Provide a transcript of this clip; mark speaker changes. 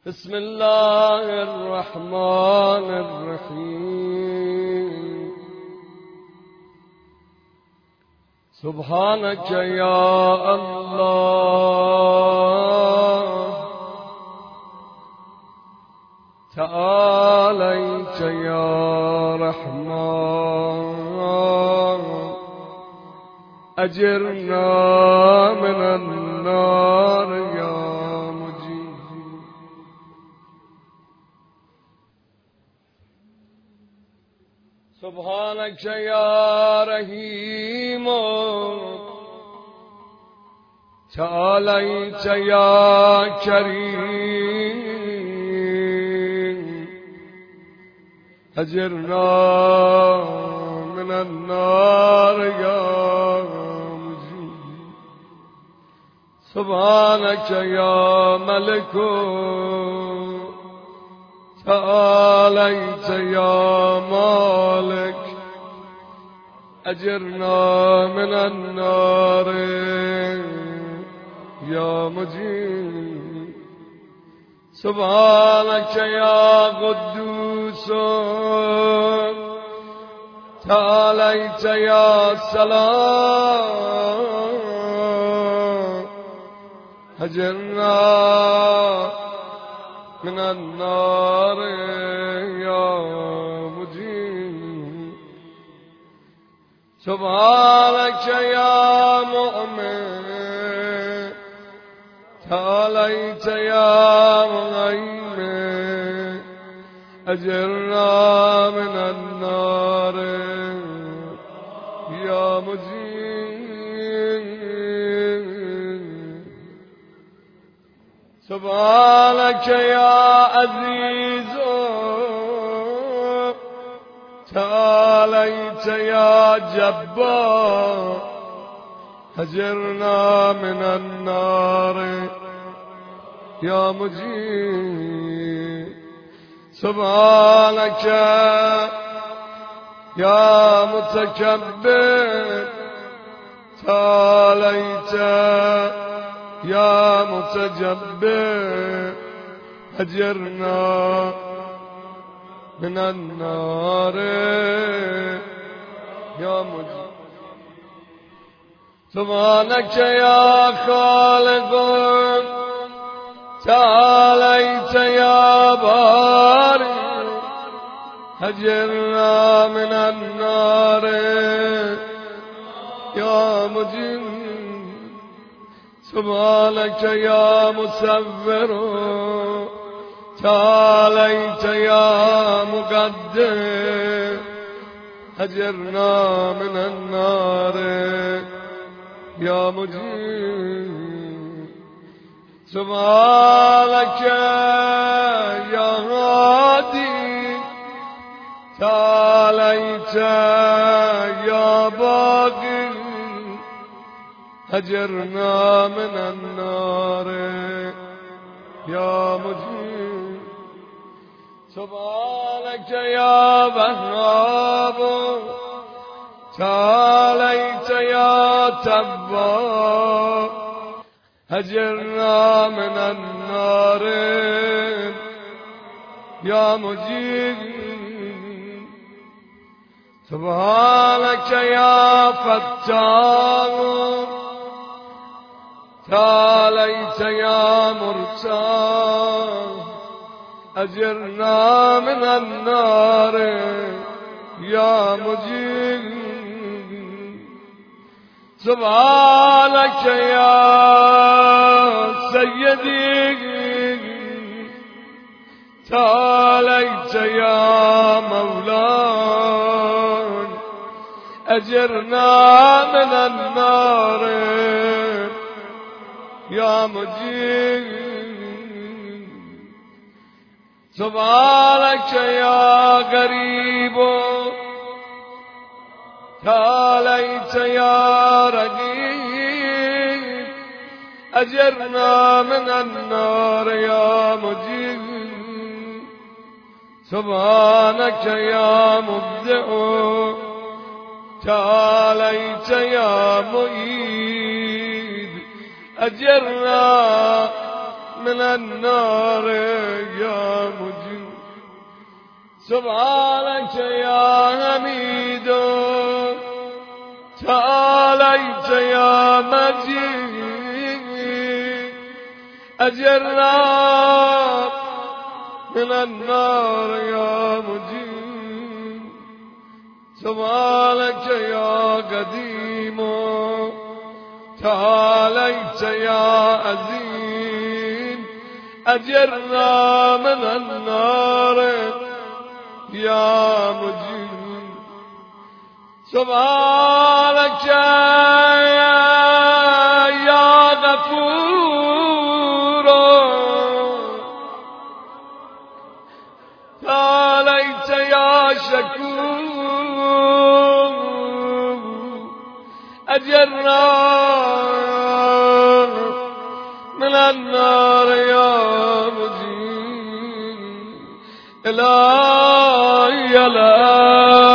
Speaker 1: بسم الله الرحمن الرحيم سبحانك يا الله تعاليت يا رحمن أجرنا من النار يا مجيب سبحانك يا رحيم تعاليت يا كريم أجرنا من النار يا مجيب سبحانك يا ملك تعاليت يا مالك أجرنا من النار يا مجيب سبحانك يا قدوس تعاليت يا سلام أجرنا من النار يا مجيب سبحانك يا مؤمن تعاليت يا مهيمن أجرنا من النار يا مجيب سبحانك يا عزيز تعاليت يا جبار أجرنا من النار يا مجيب سبحانك يا متكبر تعاليت يا متجبر أجرنا من النار يا مجيب سبحانك يا خالق تعاليت يا بارئ أجرنا من النار يا مجيب سبحانك يا مصور تعاليت يا مقدر أجرنا من النار يا مجيب سبحانك يا هادي تعاليت يا باقي أجرنا من النار يا مجيب سبحانك يا وهاب تعاليت يا تواب أجرنا من النار يا مجيب سبحانك يا فتاح تعاليت يا مرتاح أجرنا من النار يا مجيب سبحانك يا سيدي تعاليت يا مولاي أجرنا من النار يا مجيب سبحانك يا غريب تعاليت يا رقيب أجرنا من النار يا مجيب سبحانك يا مبدئ تعاليت يا معيد أجرنا من من النار يا مجيب سبحانك يا حميد تعاليت يا مجيد أجرنا من النار يا مجيب سبحانك يا قديم تعاليت يا عظيم أجرنا من النار يا مجيب سبحانك يا غفور تعاليت يا شكور أجرنا من النار يا مجيب إلهي لا